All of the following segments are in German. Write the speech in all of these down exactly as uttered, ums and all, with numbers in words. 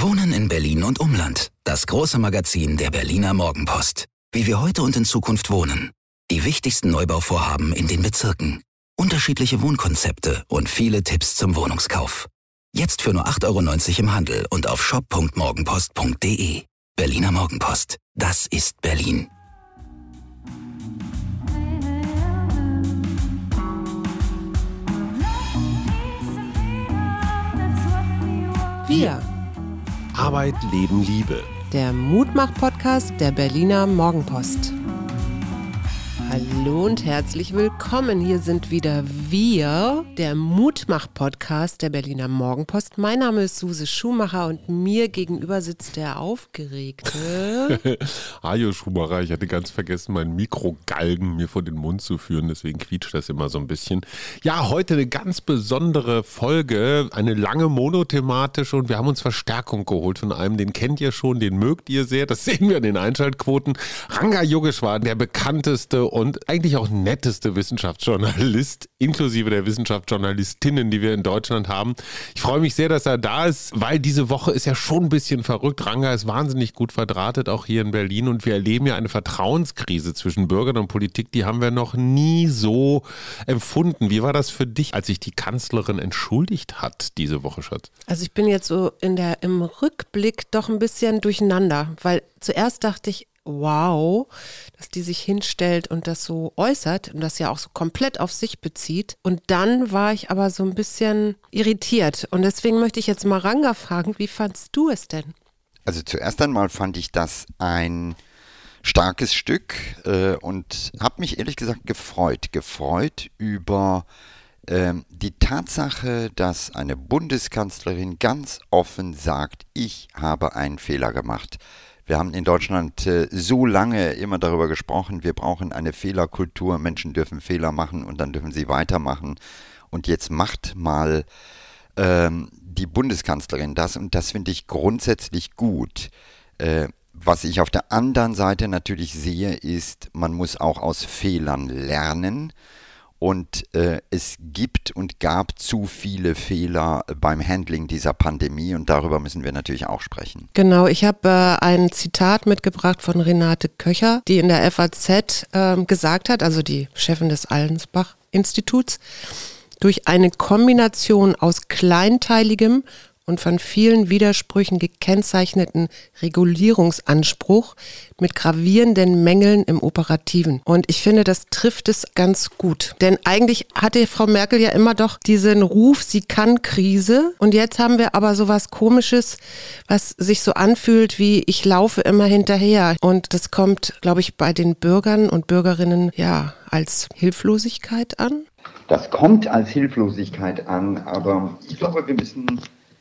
Wohnen in Berlin und Umland. Das große Magazin der Berliner Morgenpost. Wie wir heute und in Zukunft wohnen. Die wichtigsten Neubauvorhaben in den Bezirken. Unterschiedliche Wohnkonzepte und viele Tipps zum Wohnungskauf. Jetzt für nur acht Euro neunzig im Handel und auf shop punkt morgenpost punkt de. Berliner Morgenpost. Das ist Berlin. Wir. Arbeit, Leben, Liebe. Der Mutmach-Podcast der Berliner Morgenpost. Hallo und herzlich willkommen. Hier sind wieder wir, der Mutmach-Podcast der Berliner Morgenpost. Mein Name ist Suse Schumacher und mir gegenüber sitzt der Aufgeregte. Hajo Schumacher, ich hatte ganz vergessen, meinen Mikrogalgen mir vor den Mund zu führen, deswegen quietscht das immer so ein bisschen. Ja, heute eine ganz besondere Folge, eine lange monothematische, und wir haben uns Verstärkung geholt von einem, den kennt ihr schon, den mögt ihr sehr, das sehen wir in den Einschaltquoten. Ranga Yogeshwar, der bekannteste und und eigentlich auch netteste Wissenschaftsjournalist, inklusive der Wissenschaftsjournalistinnen, die wir in Deutschland haben. Ich freue mich sehr, dass er da ist, weil diese Woche ist ja schon ein bisschen verrückt. Ranga ist wahnsinnig gut verdrahtet, auch hier in Berlin, und wir erleben ja eine Vertrauenskrise zwischen Bürgern und Politik, die haben wir noch nie so empfunden. Wie war das für dich, als sich die Kanzlerin entschuldigt hat diese Woche, Schatz? Also ich bin jetzt so in der, im Rückblick doch ein bisschen durcheinander, weil zuerst dachte ich, wow, dass die sich hinstellt und das so äußert und das ja auch so komplett auf sich bezieht. Und dann war ich aber so ein bisschen irritiert. Und deswegen möchte ich jetzt mal Ranga fragen, wie fandst du es denn? Also zuerst einmal fand ich das ein starkes Stück äh, und habe mich ehrlich gesagt gefreut. Gefreut über ähm, die Tatsache, dass eine Bundeskanzlerin ganz offen sagt, ich habe einen Fehler gemacht. Wir haben in Deutschland äh, so lange immer darüber gesprochen, wir brauchen eine Fehlerkultur, Menschen dürfen Fehler machen und dann dürfen sie weitermachen. Und jetzt macht mal ähm, die Bundeskanzlerin das, und das finde ich grundsätzlich gut. Äh, was ich auf der anderen Seite natürlich sehe, ist, man muss auch aus Fehlern lernen. Und äh, es gibt und gab zu viele Fehler beim Handling dieser Pandemie, und darüber müssen wir natürlich auch sprechen. Genau, ich habe äh, ein Zitat mitgebracht von Renate Köcher, die in der F A Z äh, gesagt hat, also die Chefin des Allensbach-Instituts, durch eine Kombination aus kleinteiligem und von vielen Widersprüchen gekennzeichneten Regulierungsanspruch mit gravierenden Mängeln im Operativen. Und ich finde, das trifft es ganz gut. Denn eigentlich hatte Frau Merkel ja immer doch diesen Ruf, sie kann Krise. Und jetzt haben wir aber so was Komisches, was sich so anfühlt wie, ich laufe immer hinterher. Und das kommt, glaube ich, bei den Bürgern und Bürgerinnen ja als Hilflosigkeit an. Das kommt als Hilflosigkeit an, aber ich glaube, wir müssen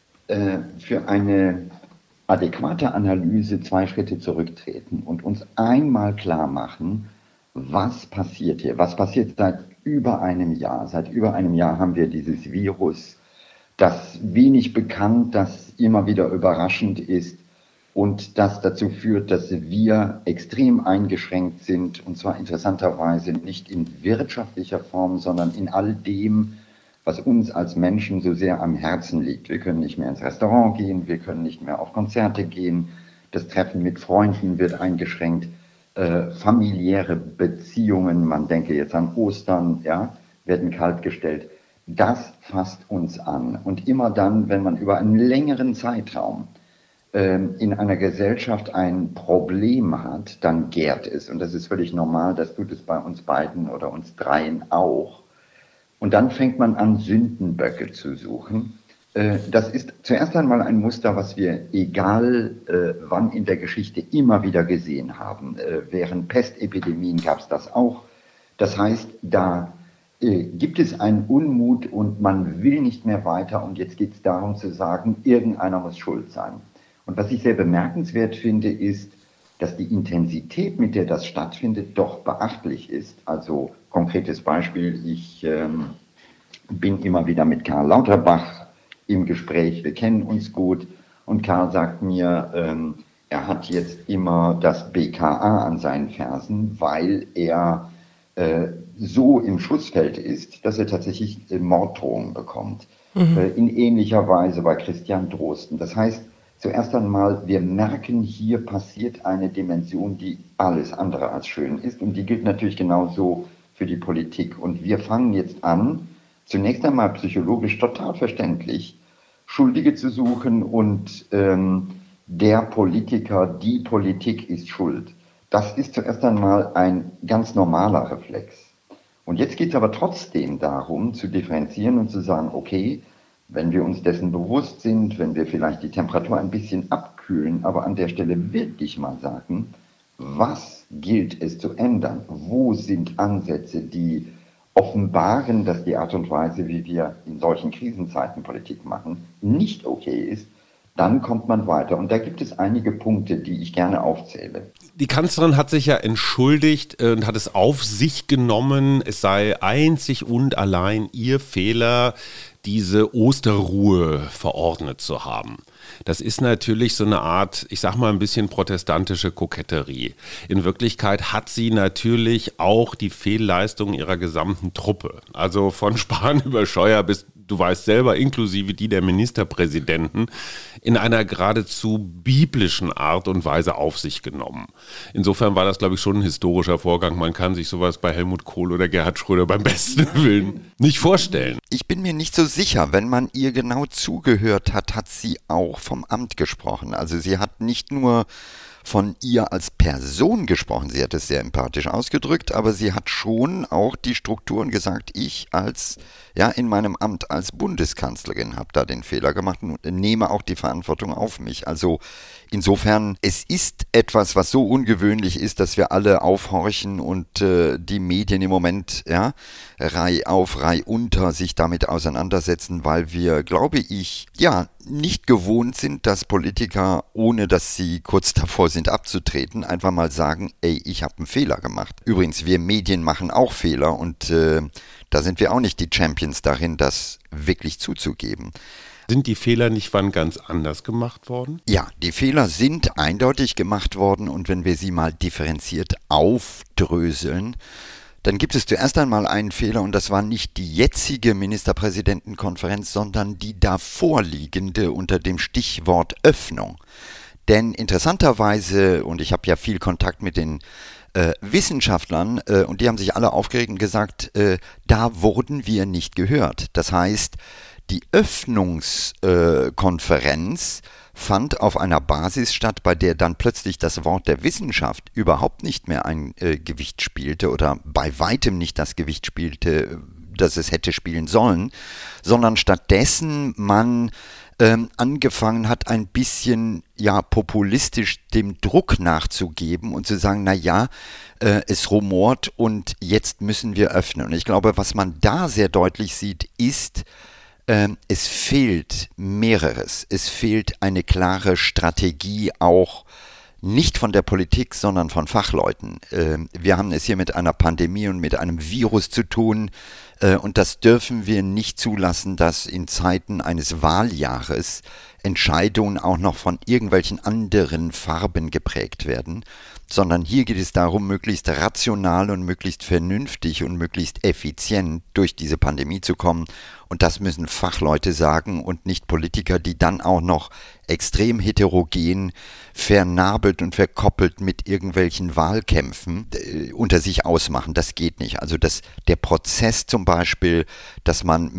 für eine adäquate Analyse zwei Schritte zurücktreten und uns einmal klar machen, was passiert hier. Was passiert seit über einem Jahr? Seit über einem Jahr haben wir dieses Virus, das wenig bekannt, das immer wieder überraschend ist und das dazu führt, dass wir extrem eingeschränkt sind, und zwar interessanterweise nicht in wirtschaftlicher Form, sondern in all dem, was uns als Menschen so sehr am Herzen liegt. Wir können nicht mehr ins Restaurant gehen, wir können nicht mehr auf Konzerte gehen, das Treffen mit Freunden wird eingeschränkt, äh, familiäre Beziehungen, man denke jetzt an Ostern, ja, werden kaltgestellt. Das fasst uns an. Und immer dann, wenn man über einen längeren Zeitraum äh, in einer Gesellschaft ein Problem hat, dann gärt es. Und das ist völlig normal, das tut es bei uns beiden oder uns dreien auch. Und dann fängt man an, Sündenböcke zu suchen. Das ist zuerst einmal ein Muster, was wir, egal wann in der Geschichte, immer wieder gesehen haben. Während Pestepidemien gab es das auch. Das heißt, da gibt es einen Unmut und man will nicht mehr weiter. Und jetzt geht es darum zu sagen, irgendeiner muss schuld sein. Und was ich sehr bemerkenswert finde, ist, dass die Intensität, mit der das stattfindet, doch beachtlich ist. Also konkretes Beispiel, ich ähm, bin immer wieder mit Karl Lauterbach im Gespräch, wir kennen uns gut, und Karl sagt mir, ähm, er hat jetzt immer das B K A an seinen Fersen, weil er äh, so im Schussfeld ist, dass er tatsächlich äh, Morddrohungen bekommt. Mhm. Äh, in ähnlicher Weise bei Christian Drosten. Das heißt, Zuerst einmal, wir merken, hier passiert eine Dimension, die alles andere als schön ist. Und die gilt natürlich genauso für die Politik. Und wir fangen jetzt an, zunächst einmal psychologisch total verständlich, Schuldige zu suchen und ähm, der Politiker, die Politik ist schuld. Das ist zuerst einmal ein ganz normaler Reflex. Und jetzt geht es aber trotzdem darum, zu differenzieren und zu sagen, okay, wenn wir uns dessen bewusst sind, wenn wir vielleicht die Temperatur ein bisschen abkühlen, aber an der Stelle wirklich mal sagen, was gilt es zu ändern? Wo sind Ansätze, die offenbaren, dass die Art und Weise, wie wir in solchen Krisenzeiten Politik machen, nicht okay ist? Dann kommt man weiter. Und da gibt es einige Punkte, die ich gerne aufzähle. Die Kanzlerin hat sich ja entschuldigt und hat es auf sich genommen, es sei einzig und allein ihr Fehler, diese Osterruhe verordnet zu haben. Das ist natürlich so eine Art, ich sag mal ein bisschen protestantische Koketterie. In Wirklichkeit hat sie natürlich auch die Fehlleistung ihrer gesamten Truppe. Also von Spahn über Scheuer bis, du weißt selber, inklusive die der Ministerpräsidenten, in einer geradezu biblischen Art und Weise auf sich genommen. Insofern war das, glaube ich, schon ein historischer Vorgang. Man kann sich sowas bei Helmut Kohl oder Gerhard Schröder beim besten Willen nicht vorstellen. Ich bin mir nicht so sicher, wenn man ihr genau zugehört hat, hat sie auch vom Amt gesprochen. Also sie hat nicht nur von ihr als Person gesprochen, sie hat es sehr empathisch ausgedrückt, aber sie hat schon auch die Strukturen gesagt, ich als, ja, in meinem Amt als Bundeskanzlerin habe da den Fehler gemacht und nehme auch die Verantwortung auf mich. Also insofern, es ist etwas, was so ungewöhnlich ist, dass wir alle aufhorchen und äh, die Medien im Moment, ja, Reih auf, Reih unter sich damit auseinandersetzen, weil wir, glaube ich, ja, nicht gewohnt sind, dass Politiker, ohne dass sie kurz davor sind abzutreten, einfach mal sagen, ey, ich habe einen Fehler gemacht. Übrigens, wir Medien machen auch Fehler und äh, da sind wir auch nicht die Champions darin, das wirklich zuzugeben. Sind die Fehler nicht wann ganz anders gemacht worden? Ja, die Fehler sind eindeutig gemacht worden und wenn wir sie mal differenziert aufdröseln, dann gibt es zuerst einmal einen Fehler und das war nicht die jetzige Ministerpräsidentenkonferenz, sondern die davorliegende unter dem Stichwort Öffnung. Denn interessanterweise, und ich habe ja viel Kontakt mit den äh, Wissenschaftlern äh, und die haben sich alle aufgeregt und gesagt, äh, da wurden wir nicht gehört. Das heißt, die Öffnungskonferenz äh, fand auf einer Basis statt, bei der dann plötzlich das Wort der Wissenschaft überhaupt nicht mehr ein äh, Gewicht spielte oder bei weitem nicht das Gewicht spielte, das es hätte spielen sollen, sondern stattdessen man ähm, angefangen hat, ein bisschen ja populistisch dem Druck nachzugeben und zu sagen, na ja, äh, es rumort und jetzt müssen wir öffnen. Und ich glaube, was man da sehr deutlich sieht, ist, es fehlt mehreres. Es fehlt eine klare Strategie, auch nicht von der Politik, sondern von Fachleuten. Wir haben es hier mit einer Pandemie und mit einem Virus zu tun und das dürfen wir nicht zulassen, dass in Zeiten eines Wahljahres Entscheidungen auch noch von irgendwelchen anderen Farben geprägt werden, sondern hier geht es darum, möglichst rational und möglichst vernünftig und möglichst effizient durch diese Pandemie zu kommen. Und das müssen Fachleute sagen und nicht Politiker, die dann auch noch extrem heterogen, vernabelt und verkoppelt mit irgendwelchen Wahlkämpfen äh, unter sich ausmachen. Das geht nicht. Also das, der Prozess zum Beispiel, dass man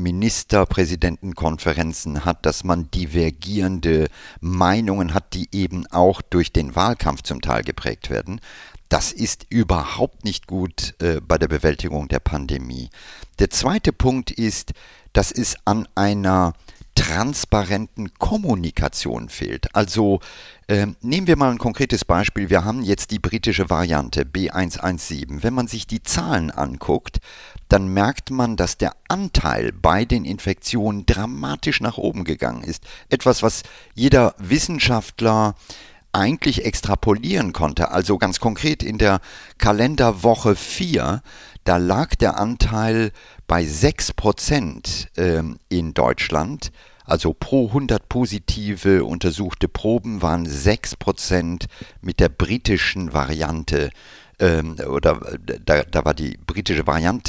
Ministerpräsidentenkonferenzen hat, dass man divergierende Meinungen hat, die eben auch durch den Wahlkampf zum Teil geprägt werden. Das ist überhaupt nicht gut äh, bei der Bewältigung der Pandemie. Der zweite Punkt ist, dass es an einer transparenten Kommunikation fehlt. Also äh, nehmen wir mal ein konkretes Beispiel. Wir haben jetzt die britische Variante B eins eins sieben. Wenn man sich die Zahlen anguckt, dann merkt man, dass der Anteil bei den Infektionen dramatisch nach oben gegangen ist. Etwas, was jeder Wissenschaftler eigentlich extrapolieren konnte. Also ganz konkret in der Kalenderwoche vier, da lag der Anteil bei sechs Prozent ähm, in Deutschland. Also pro hundert positive untersuchte Proben waren sechs Prozent mit der britischen Variante ähm, oder da, da war die britische Variante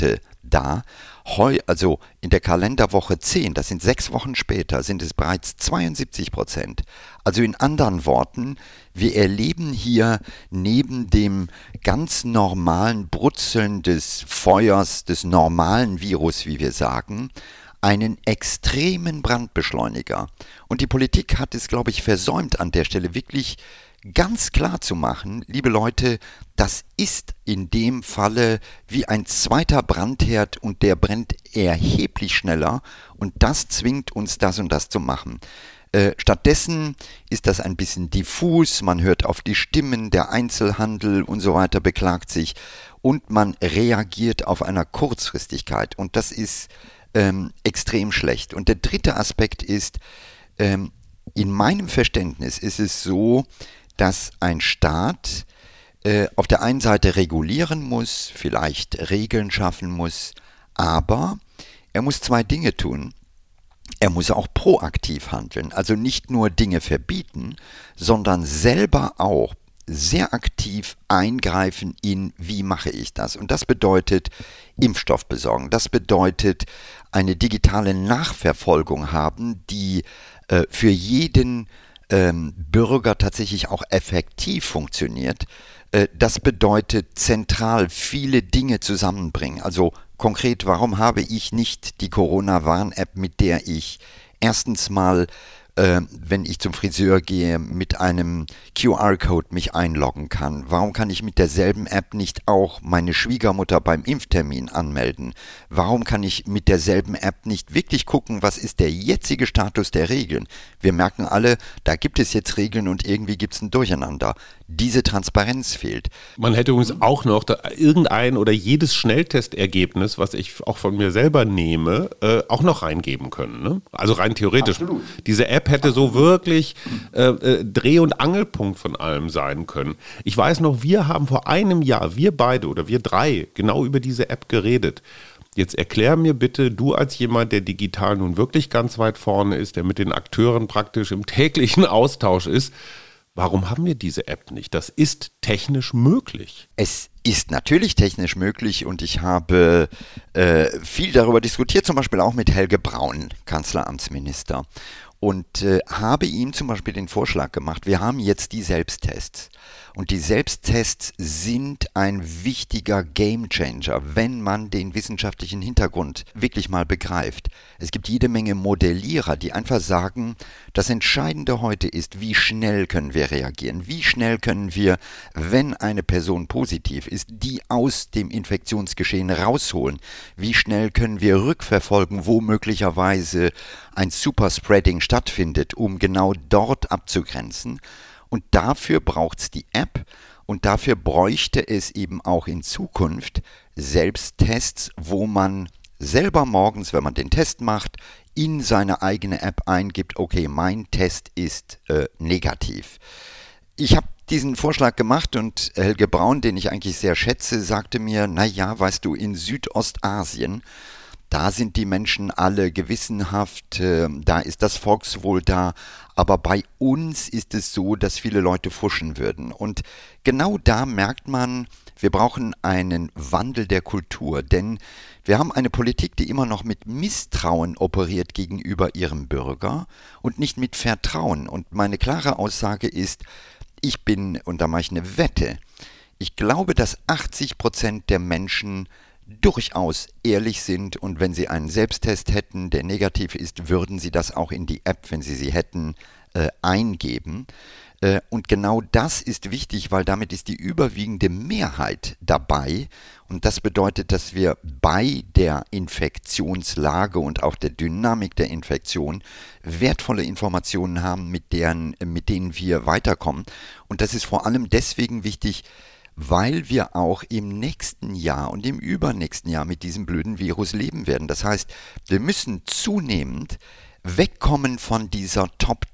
da. Heu, also in der Kalenderwoche zehn, das sind sechs Wochen später, sind es bereits zweiundsiebzig Prozent. Also in anderen Worten, wir erleben hier neben dem ganz normalen Brutzeln des Feuers, des normalen Virus, wie wir sagen, einen extremen Brandbeschleuniger. Und die Politik hat es, glaube ich, versäumt, an der Stelle wirklich ganz klar zu machen, liebe Leute, das ist in dem Falle wie ein zweiter Brandherd und der brennt erheblich schneller und das zwingt uns, das und das zu machen. Äh, stattdessen ist das ein bisschen diffus, man hört auf die Stimmen, der Einzelhandel und so weiter beklagt sich und man reagiert auf einer Kurzfristigkeit und das ist ähm, extrem schlecht. Und der dritte Aspekt ist, ähm, in meinem Verständnis ist es so, dass ein Staat äh, auf der einen Seite regulieren muss, vielleicht Regeln schaffen muss, aber er muss zwei Dinge tun. Er muss auch proaktiv handeln, also nicht nur Dinge verbieten, sondern selber auch sehr aktiv eingreifen in, wie mache ich das? Und das bedeutet Impfstoff besorgen, das bedeutet eine digitale Nachverfolgung haben, die äh, für jeden ähm, Bürger tatsächlich auch effektiv funktioniert. Äh, das bedeutet zentral viele Dinge zusammenbringen. Also konkret, warum habe ich nicht die Corona-Warn-App, mit der ich erstens mal Äh, wenn ich zum Friseur gehe, mit einem Q R-Code mich einloggen kann? Warum kann ich mit derselben App nicht auch meine Schwiegermutter beim Impftermin anmelden? Warum kann ich mit derselben App nicht wirklich gucken, was ist der jetzige Status der Regeln? Wir merken alle, da gibt es jetzt Regeln und irgendwie gibt es ein Durcheinander. Diese Transparenz fehlt. Man hätte übrigens auch noch da irgendein oder jedes Schnelltestergebnis, was ich auch von mir selber nehme, äh, auch noch reingeben können. Ne? Also rein theoretisch. Absolut. Diese App hätte Absolut. so wirklich äh, äh, Dreh- und Angelpunkt von allem sein können. Ich weiß noch, wir haben vor einem Jahr, wir beide oder wir drei, genau über diese App geredet. Jetzt erklär mir bitte, du als jemand, der digital nun wirklich ganz weit vorne ist, der mit den Akteuren praktisch im täglichen Austausch ist, warum haben wir diese App nicht? Das ist technisch möglich. Es ist natürlich technisch möglich und ich habe äh, viel darüber diskutiert, zum Beispiel auch mit Helge Braun, Kanzleramtsminister. Und äh, habe ihm zum Beispiel den Vorschlag gemacht, wir haben jetzt die Selbsttests. Und die Selbsttests sind ein wichtiger Gamechanger, wenn man den wissenschaftlichen Hintergrund wirklich mal begreift. Es gibt jede Menge Modellierer, die einfach sagen, das Entscheidende heute ist, wie schnell können wir reagieren, wie schnell können wir, wenn eine Person positiv ist, die aus dem Infektionsgeschehen rausholen, wie schnell können wir rückverfolgen, wo möglicherweise ein Superspreading stattfindet, um genau dort abzugrenzen. Und dafür braucht es die App und dafür bräuchte es eben auch in Zukunft Selbsttests, wo man selber morgens, wenn man den Test macht, in seine eigene App eingibt, okay, mein Test ist äh, negativ. Ich habe diesen Vorschlag gemacht und Helge Braun, den ich eigentlich sehr schätze, sagte mir, naja, weißt du, in Südostasien, da sind die Menschen alle gewissenhaft, äh, da ist das Volkswohl da, aber bei uns ist es so, dass viele Leute fuschen würden. Und genau da merkt man, wir brauchen einen Wandel der Kultur, denn wir haben eine Politik, die immer noch mit Misstrauen operiert gegenüber ihrem Bürger und nicht mit Vertrauen. Und meine klare Aussage ist, ich bin, und da mache ich eine Wette, ich glaube, dass achtzig Prozent der Menschen durchaus ehrlich sind und wenn sie einen Selbsttest hätten, der negativ ist, würden sie das auch in die App, wenn sie sie hätten, äh, eingeben. Äh, und genau das ist wichtig, weil damit ist die überwiegende Mehrheit dabei und das bedeutet, dass wir bei der Infektionslage und auch der Dynamik der Infektion wertvolle Informationen haben, mit deren, mit denen wir weiterkommen. Und das ist vor allem deswegen wichtig, weil wir auch im nächsten Jahr und im übernächsten Jahr mit diesem blöden Virus leben werden. Das heißt, wir müssen zunehmend wegkommen von dieser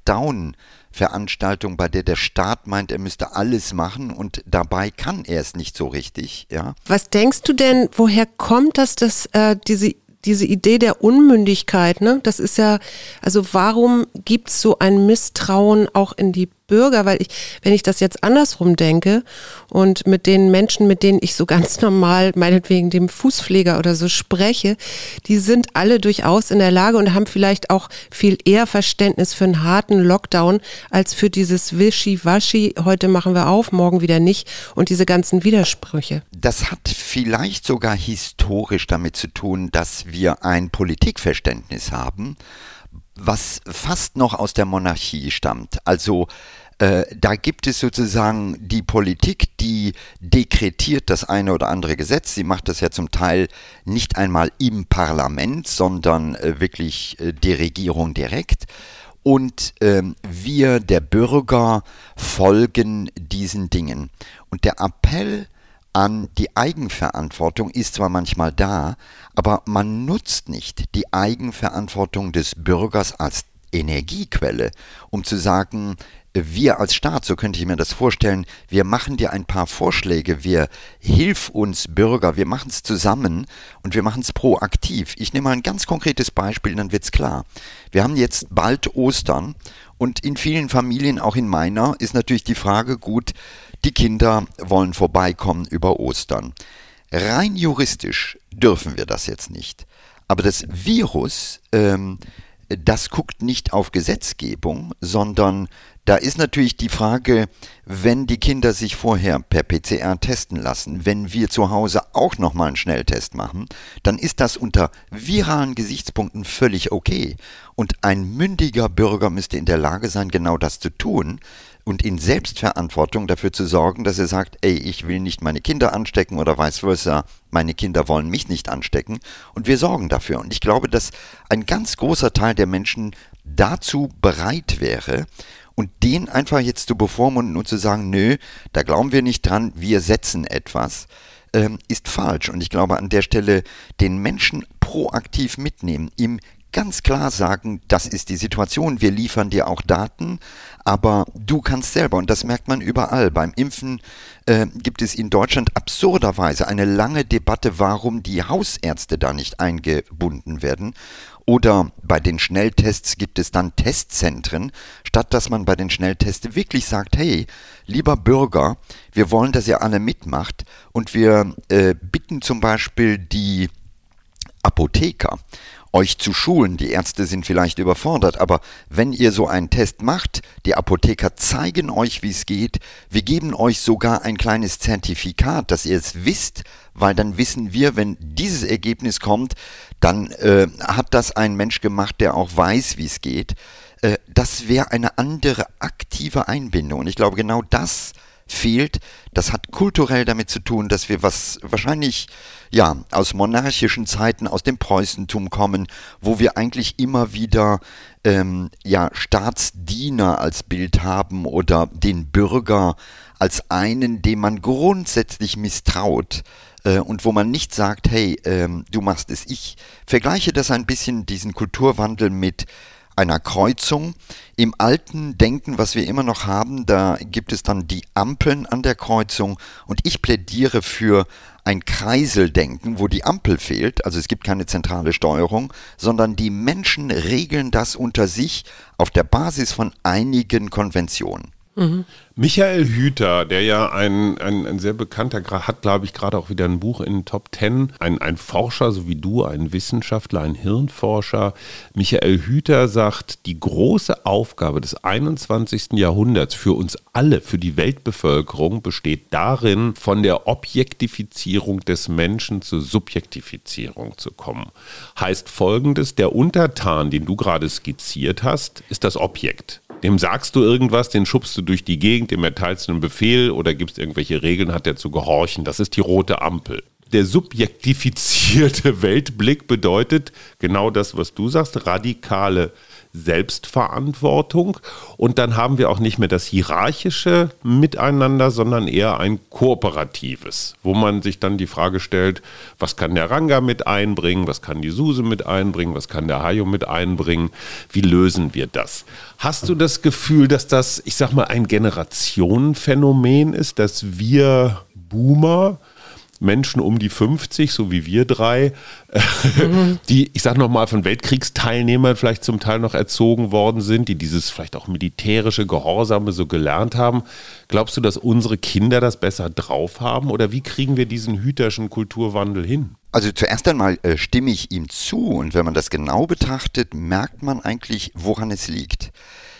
Top-Down-Veranstaltung, bei der der Staat meint, er müsste alles machen und dabei kann er es nicht so richtig. Ja? Was denkst du denn, woher kommt das, dass äh, diese diese Idee der Unmündigkeit, ne? Das ist ja, also warum gibt es so ein Misstrauen auch in die Bürger, weil ich, wenn ich das jetzt andersrum denke und mit den Menschen, mit denen ich so ganz normal, meinetwegen dem Fußpfleger oder so spreche, die sind alle durchaus in der Lage und haben vielleicht auch viel eher Verständnis für einen harten Lockdown als für dieses Wischi-Waschi, heute machen wir auf, morgen wieder nicht und diese ganzen Widersprüche. Das hat vielleicht sogar historisch damit zu tun, dass wir ein Politikverständnis haben, was fast noch aus der Monarchie stammt. Also äh, da gibt es sozusagen die Politik, die dekretiert das eine oder andere Gesetz. Sie macht das ja zum Teil nicht einmal im Parlament, sondern äh, wirklich äh, die Regierung direkt. Und ähm, wir, der Bürger, folgen diesen Dingen. Und der Appell an die Eigenverantwortung ist zwar manchmal da, aber man nutzt nicht die Eigenverantwortung des Bürgers als Energiequelle, um zu sagen, wir als Staat, so könnte ich mir das vorstellen, wir machen dir ein paar Vorschläge, wir hilf uns Bürger, wir machen es zusammen und wir machen es proaktiv. Ich nehme mal ein ganz konkretes Beispiel, dann wird's klar. Wir haben jetzt bald Ostern und in vielen Familien, auch in meiner, ist natürlich die Frage, gut, die Kinder wollen vorbeikommen über Ostern. Rein juristisch dürfen wir das jetzt nicht. Aber das Virus, ähm, das guckt nicht auf Gesetzgebung, sondern da ist natürlich die Frage, wenn die Kinder sich vorher per P C R testen lassen, wenn wir zu Hause auch nochmal einen Schnelltest machen, dann ist das unter viralen Gesichtspunkten völlig okay. Und ein mündiger Bürger müsste in der Lage sein, genau das zu tun und in Selbstverantwortung dafür zu sorgen, dass er sagt, ey, ich will nicht meine Kinder anstecken oder vice versa, meine Kinder wollen mich nicht anstecken und wir sorgen dafür. Und ich glaube, dass ein ganz großer Teil der Menschen dazu bereit wäre, und den einfach jetzt zu bevormunden und zu sagen, nö, da glauben wir nicht dran, wir setzen etwas, ähm, ist falsch. Und ich glaube, an der Stelle den Menschen proaktiv mitnehmen, ihm ganz klar sagen, das ist die Situation, wir liefern dir auch Daten, aber du kannst selber, und das merkt man überall. Beim Impfen äh, gibt es in Deutschland absurderweise eine lange Debatte, warum die Hausärzte da nicht eingebunden werden. Oder bei den Schnelltests gibt es dann Testzentren, statt dass man bei den Schnelltests wirklich sagt, hey, lieber Bürger, wir wollen, dass ihr alle mitmacht und wir äh, bitten zum Beispiel die Apotheker, euch zu schulen. Die Ärzte sind vielleicht überfordert, aber wenn ihr so einen Test macht, die Apotheker zeigen euch, wie es geht. Wir geben euch sogar ein kleines Zertifikat, dass ihr es wisst, weil dann wissen wir, wenn dieses Ergebnis kommt, dann äh, hat das ein Mensch gemacht, der auch weiß, wie es geht. Äh, das wäre eine andere aktive Einbindung. Und ich glaube, genau das fehlt. Das hat kulturell damit zu tun, dass wir was wahrscheinlich ja aus monarchischen Zeiten, aus dem Preußentum kommen, wo wir eigentlich immer wieder ähm, ja Staatsdiener als Bild haben oder den Bürger als einen, dem man grundsätzlich misstraut äh, und wo man nicht sagt, hey, ähm, du machst es. Ich vergleiche das ein bisschen, diesen Kulturwandel mit einer Kreuzung. Im alten Denken, was wir immer noch haben, da gibt es dann die Ampeln an der Kreuzung und ich plädiere für ein Kreiseldenken, wo die Ampel fehlt, also es gibt keine zentrale Steuerung, sondern die Menschen regeln das unter sich auf der Basis von einigen Konventionen. Mhm. Michael Hüter, der ja ein, ein, ein sehr bekannter, hat glaube ich gerade auch wieder ein Buch in den Top Ten, ein, ein Forscher, so wie du, ein Wissenschaftler, ein Hirnforscher. Michael Hüter sagt, die große Aufgabe des einundzwanzigsten Jahrhunderts für uns alle, für die Weltbevölkerung, besteht darin, von der Objektifizierung des Menschen zur Subjektifizierung zu kommen. Heißt Folgendes, der Untertan, den du gerade skizziert hast, ist das Objekt. Dem sagst du irgendwas, den schubst du durch die Gegend, dem erteilst du einen Befehl oder gibst irgendwelche Regeln, hat er zu gehorchen. Das ist die rote Ampel. Der subjektifizierte Weltblick bedeutet genau das, was du sagst, radikale Selbstverantwortung. Und dann haben wir auch nicht mehr das hierarchische Miteinander, sondern eher ein kooperatives, wo man sich dann die Frage stellt, was kann der Ranga mit einbringen, was kann die Suse mit einbringen, was kann der Hajo mit einbringen, wie lösen wir das? Hast du das Gefühl, dass das, ich sag mal, ein Generationenphänomen ist, dass wir Boomer Menschen um die fünfzig, so wie wir drei, mhm. die, ich sag nochmal, von Weltkriegsteilnehmern vielleicht zum Teil noch erzogen worden sind, die dieses vielleicht auch militärische Gehorsame so gelernt haben. Glaubst du, dass unsere Kinder das besser drauf haben oder wie kriegen wir diesen hüterschen Kulturwandel hin? Also zuerst einmal äh, stimme ich ihm zu und wenn man das genau betrachtet, merkt man eigentlich, woran es liegt.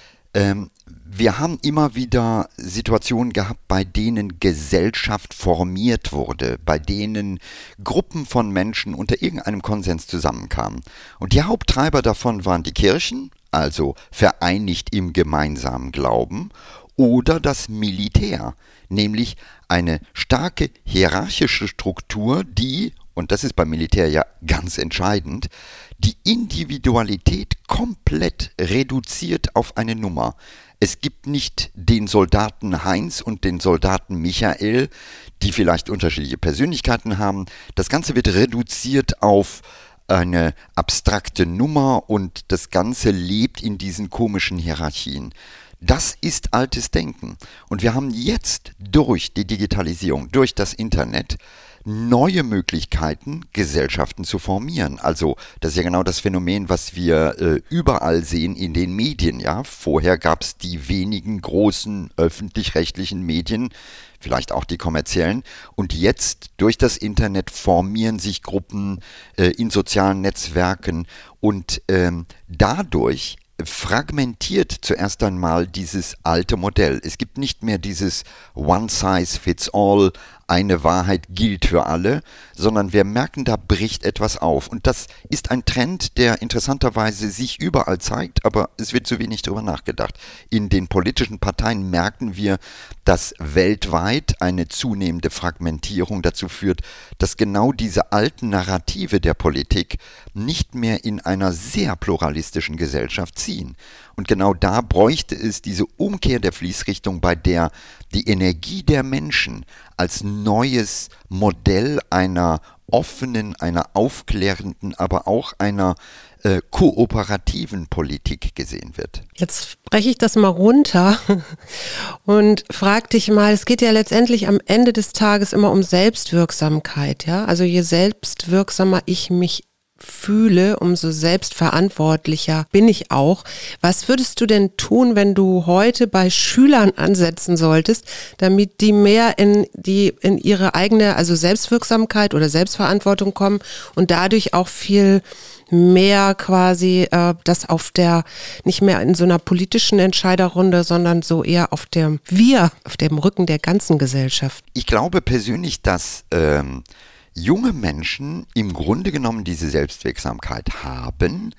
Ähm, wir haben immer wieder Situationen gehabt, bei denen Gesellschaft formiert wurde, bei denen Gruppen von Menschen unter irgendeinem Konsens zusammenkamen. Und die Haupttreiber davon waren die Kirchen, also vereinigt im gemeinsamen Glauben, oder das Militär, nämlich eine starke hierarchische Struktur, die, und das ist beim Militär ja ganz entscheidend, die Individualität komplett reduziert auf eine Nummer. Es gibt nicht den Soldaten Heinz und den Soldaten Michael, die vielleicht unterschiedliche Persönlichkeiten haben. Das Ganze wird reduziert auf eine abstrakte Nummer und das Ganze lebt in diesen komischen Hierarchien. Das ist altes Denken. Und wir haben jetzt durch die Digitalisierung, durch das Internet, neue Möglichkeiten, Gesellschaften zu formieren. Also das ist ja genau das Phänomen, was wir äh, überall sehen in den Medien. Ja? Vorher gab es die wenigen großen öffentlich-rechtlichen Medien, vielleicht auch die kommerziellen. Und jetzt durch das Internet formieren sich Gruppen äh, in sozialen Netzwerken und ähm, dadurch fragmentiert zuerst einmal dieses alte Modell. Es gibt nicht mehr dieses One Size Fits All, eine Wahrheit gilt für alle, sondern wir merken, da bricht etwas auf. Und das ist ein Trend, der interessanterweise sich überall zeigt, aber es wird zu wenig darüber nachgedacht. In den politischen Parteien merken wir, dass weltweit eine zunehmende Fragmentierung dazu führt, dass genau diese alten Narrative der Politik nicht mehr in einer sehr pluralistischen Gesellschaft ziehen. Und genau da bräuchte es diese Umkehr der Fließrichtung, bei der die Energie der Menschen als neues Modell einer offenen, einer aufklärenden, aber auch einer äh, kooperativen Politik gesehen wird. Jetzt breche ich das mal runter und frag dich mal, es geht ja letztendlich am Ende des Tages immer um Selbstwirksamkeit, ja? Also je selbstwirksamer ich mich fühle, umso selbstverantwortlicher bin ich auch. Was würdest du denn tun, wenn du heute bei Schülern ansetzen solltest, damit die mehr in die in ihre eigene, also Selbstwirksamkeit oder Selbstverantwortung kommen und dadurch auch viel mehr quasi äh, das auf der, nicht mehr in so einer politischen Entscheiderrunde, sondern so eher auf dem Wir, auf dem Rücken der ganzen Gesellschaft? Ich glaube persönlich, dass ähm junge Menschen im Grunde genommen diese Selbstwirksamkeit haben,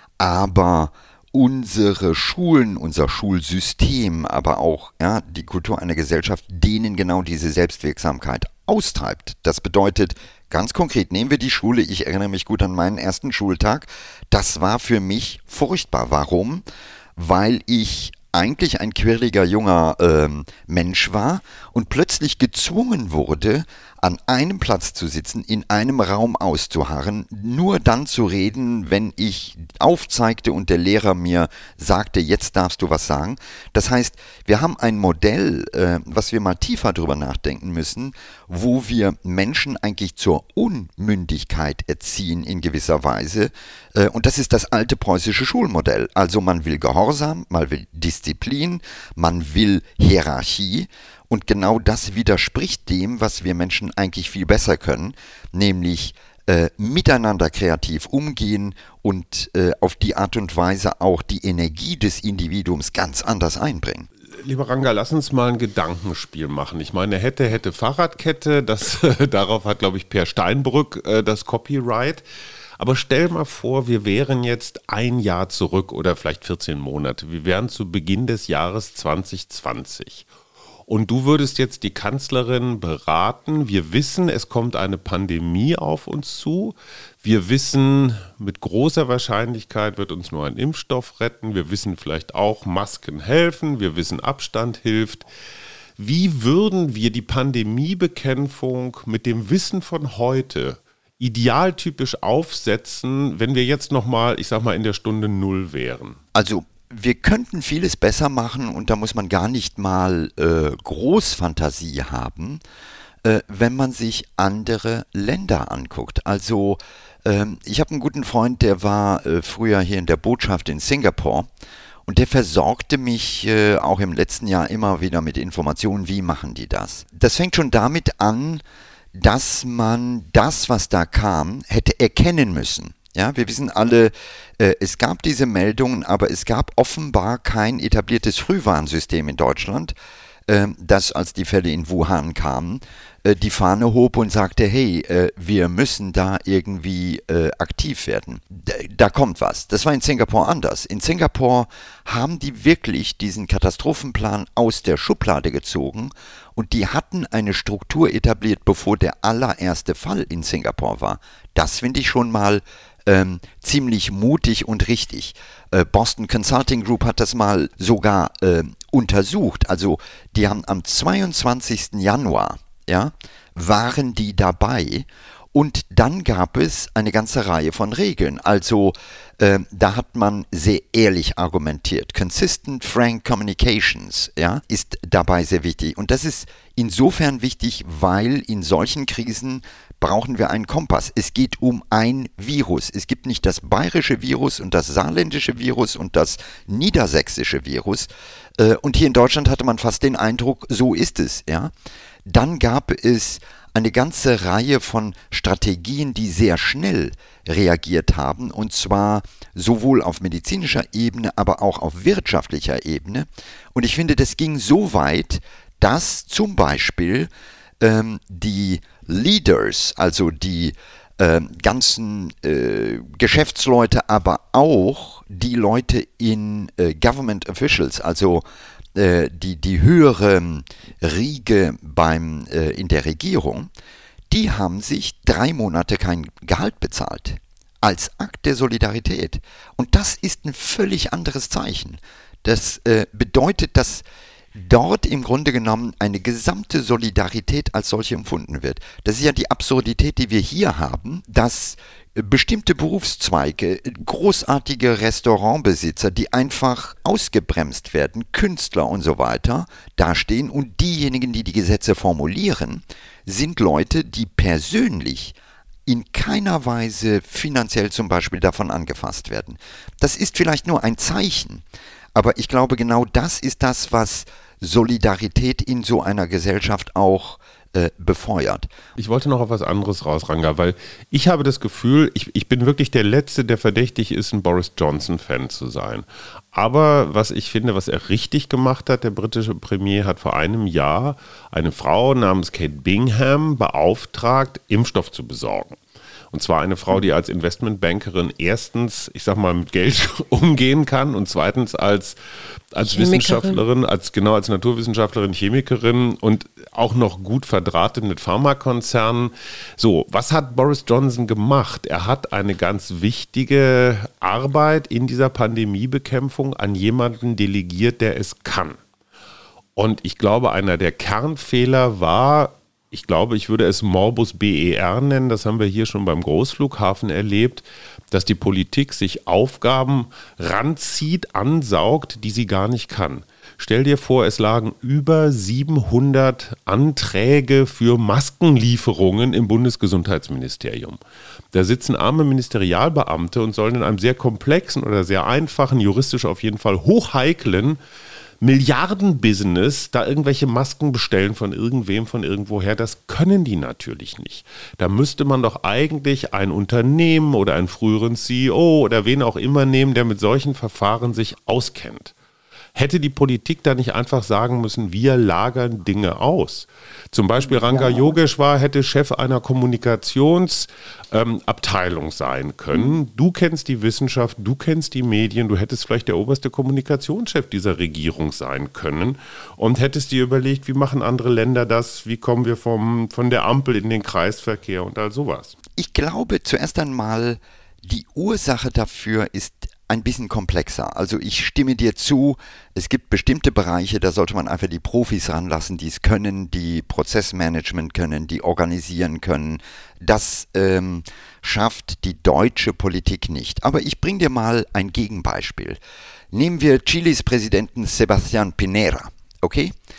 aber unsere Schulen, unser Schulsystem, aber auch ja, die Kultur einer Gesellschaft, denen genau diese Selbstwirksamkeit austreibt. Das bedeutet, ganz konkret, nehmen wir die Schule, ich erinnere mich gut an meinen ersten Schultag, das war für mich furchtbar. Warum? Weil ich eigentlich ein quirliger junger ähm, Mensch war und plötzlich gezwungen wurde, an einem Platz zu sitzen, in einem Raum auszuharren, nur dann zu reden, wenn ich aufzeigte und der Lehrer mir sagte, jetzt darfst du was sagen. Das heißt, wir haben ein Modell, äh, was wir mal tiefer drüber nachdenken müssen, wo wir Menschen eigentlich zur Unmündigkeit erziehen in gewisser Weise. Äh, und das ist das alte preußische Schulmodell. Also man will Gehorsam, man will Disziplin, man will Hierarchie. Und genau das widerspricht dem, was wir Menschen eigentlich viel besser können, nämlich äh, miteinander kreativ umgehen und äh, auf die Art und Weise auch die Energie des Individuums ganz anders einbringen. Lieber Ranga, lass uns mal ein Gedankenspiel machen. Ich meine, hätte, hätte Fahrradkette, das, darauf hat, glaube ich, Per Steinbrück äh, das Copyright. Aber stell mal vor, wir wären jetzt ein Jahr zurück oder vielleicht vierzehn Monate. Wir wären zu Beginn des Jahres zwanzig zwanzig. Und du würdest jetzt die Kanzlerin beraten. Wir wissen, es kommt eine Pandemie auf uns zu. Wir wissen, mit großer Wahrscheinlichkeit wird uns nur ein Impfstoff retten. Wir wissen vielleicht auch, Masken helfen. Wir wissen, Abstand hilft. Wie würden wir die Pandemiebekämpfung mit dem Wissen von heute idealtypisch aufsetzen, wenn wir jetzt nochmal, ich sag mal, in der Stunde Null wären? Also wir könnten vieles besser machen und da muss man gar nicht mal äh, Großfantasie haben. äh, wenn man sich andere Länder anguckt. Also ähm, ich habe einen guten Freund, der war äh, früher hier in der Botschaft in Singapur. Und der versorgte mich äh, auch im letzten Jahr immer wieder mit Informationen, wie machen die das. Das fängt schon damit an, dass man das, was da kam, hätte erkennen müssen. Ja, wir wissen alle, äh, es gab diese Meldungen, aber es gab offenbar kein etabliertes Frühwarnsystem in Deutschland, äh, das, als die Fälle in Wuhan kamen, äh, die Fahne hob und sagte, hey, äh, wir müssen da irgendwie äh, aktiv werden. Da, da kommt was. Das war in Singapur anders. In Singapur haben die wirklich diesen Katastrophenplan aus der Schublade gezogen und die hatten eine Struktur etabliert, bevor der allererste Fall in Singapur war. Das finde ich schon mal Ähm, ziemlich mutig und richtig. Äh, Boston Consulting Group hat das mal sogar äh, untersucht. Also die haben am zweiundzwanzigsten Januar, ja, waren die dabei und dann gab es eine ganze Reihe von Regeln. Also äh, da hat man sehr ehrlich argumentiert. Consistent, frank communications, ja, ist dabei sehr wichtig. Und das ist insofern wichtig, weil in solchen Krisen brauchen wir einen Kompass. Es geht um ein Virus. Es gibt nicht das bayerische Virus und das saarländische Virus und das niedersächsische Virus. Und hier in Deutschland hatte man fast den Eindruck, so ist es. Ja? Dann gab es eine ganze Reihe von Strategien, die sehr schnell reagiert haben, und zwar sowohl auf medizinischer Ebene, aber auch auf wirtschaftlicher Ebene. Und ich finde, das ging so weit, dass zum Beispiel ähm, die Leaders, also die äh, ganzen äh, Geschäftsleute, aber auch die Leute in äh, Government Officials, also äh, die, die höhere Riege beim, äh, in der Regierung, die haben sich drei Monate kein Gehalt bezahlt. Als Akt der Solidarität. Und das ist ein völlig anderes Zeichen. Das äh, bedeutet, dass dort im Grunde genommen eine gesamte Solidarität als solche empfunden wird. Das ist ja die Absurdität, die wir hier haben, dass bestimmte Berufszweige, großartige Restaurantbesitzer, die einfach ausgebremst werden, Künstler und so weiter, dastehen, und diejenigen, die die Gesetze formulieren, sind Leute, die persönlich in keiner Weise finanziell zum Beispiel davon angefasst werden. Das ist vielleicht nur ein Zeichen. Aber ich glaube, genau das ist das, was Solidarität in so einer Gesellschaft auch äh, befeuert. Ich wollte noch auf was anderes raus, Ranga, weil ich habe das Gefühl, ich, ich bin wirklich der Letzte, der verdächtig ist, ein Boris Johnson-Fan zu sein. Aber was ich finde, was er richtig gemacht hat, der britische Premier hat vor einem Jahr eine Frau namens Kate Bingham beauftragt, Impfstoff zu besorgen. Und zwar eine Frau, die als Investmentbankerin erstens, ich sag mal, mit Geld umgehen kann und zweitens als, als Wissenschaftlerin, als genau als Naturwissenschaftlerin, Chemikerin und auch noch gut verdrahtet mit Pharmakonzernen. So, was hat Boris Johnson gemacht? Er hat eine ganz wichtige Arbeit in dieser Pandemiebekämpfung an jemanden delegiert, der es kann. Und ich glaube, einer der Kernfehler war, ich glaube, ich würde es Morbus B E R nennen, das haben wir hier schon beim Großflughafen erlebt, dass die Politik sich Aufgaben ranzieht, ansaugt, die sie gar nicht kann. Stell dir vor, es lagen über siebenhundert Anträge für Maskenlieferungen im Bundesgesundheitsministerium. Da sitzen arme Ministerialbeamte und sollen in einem sehr komplexen oder sehr einfachen, juristisch auf jeden Fall hochheiklen Milliardenbusiness da irgendwelche Masken bestellen von irgendwem, von irgendwoher, das können die natürlich nicht. Da müsste man doch eigentlich ein Unternehmen oder einen früheren C E O oder wen auch immer nehmen, der mit solchen Verfahren sich auskennt. Hätte die Politik da nicht einfach sagen müssen, wir lagern Dinge aus? Zum Beispiel Ranga ja. Yogeshwar hätte Chef einer Kommunikationsabteilung ähm, sein können. Du kennst die Wissenschaft, du kennst die Medien, du hättest vielleicht der oberste Kommunikationschef dieser Regierung sein können und hättest dir überlegt, wie machen andere Länder das, wie kommen wir vom, von der Ampel in den Kreisverkehr und all sowas. Ich glaube zuerst einmal, die Ursache dafür ist ein bisschen komplexer. Also ich stimme dir zu, es gibt bestimmte Bereiche, da sollte man einfach die Profis ranlassen, die es können, die Prozessmanagement können, die organisieren können. Das ähm, schafft die deutsche Politik nicht. Aber ich bringe dir mal ein Gegenbeispiel. Nehmen wir Chiles Präsidenten Sebastián Piñera, okay?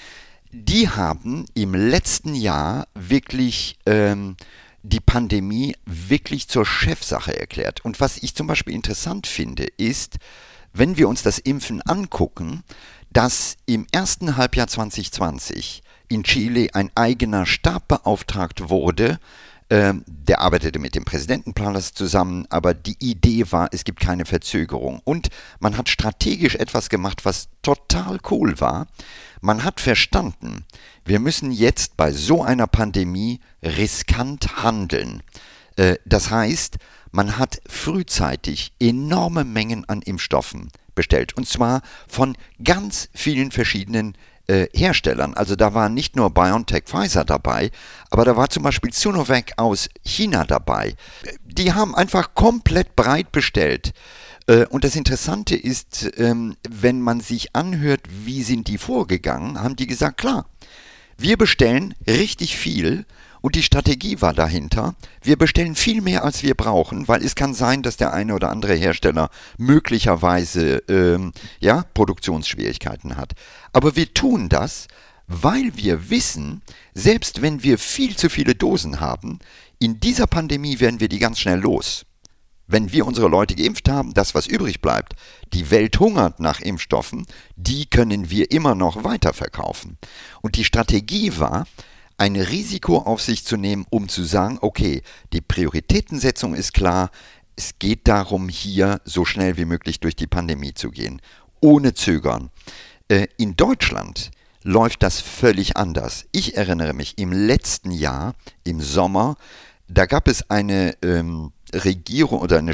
die haben im letzten Jahr wirklich ähm, die Pandemie wirklich zur Chefsache erklärt. Und was ich zum Beispiel interessant finde, ist, wenn wir uns das Impfen angucken, dass im ersten Halbjahr zwanzig zwanzig in Chile ein eigener Stab beauftragt wurde. Ähm, der arbeitete mit dem Präsidentenplaners zusammen, aber die Idee war, es gibt keine Verzögerung. Und man hat strategisch etwas gemacht, was total cool war. Man hat verstanden, wir müssen jetzt bei so einer Pandemie riskant handeln. Äh, das heißt, man hat frühzeitig enorme Mengen an Impfstoffen bestellt. Und zwar von ganz vielen verschiedenen äh, Herstellern. Also da war nicht nur BioNTech, Pfizer dabei, aber da war zum Beispiel Sinovac aus China dabei. Die haben einfach komplett breit bestellt. Äh, und das Interessante ist, ähm, wenn man sich anhört, wie sind die vorgegangen, haben die gesagt, klar, wir bestellen richtig viel. Und die Strategie war dahinter, wir bestellen viel mehr, als wir brauchen, weil es kann sein, dass der eine oder andere Hersteller möglicherweise ähm, ja, Produktionsschwierigkeiten hat. Aber wir tun das, weil wir wissen, selbst wenn wir viel zu viele Dosen haben, in dieser Pandemie werden wir die ganz schnell los. Wenn wir unsere Leute geimpft haben, das, was übrig bleibt, die Welt hungert nach Impfstoffen, die können wir immer noch weiterverkaufen. Und die Strategie war, ein Risiko auf sich zu nehmen, um zu sagen, okay, die Prioritätensetzung ist klar, es geht darum, hier so schnell wie möglich durch die Pandemie zu gehen, ohne Zögern. Äh, in Deutschland läuft das völlig anders. Ich erinnere mich, im letzten Jahr, im Sommer, da gab es eine ähm, Regierung oder eine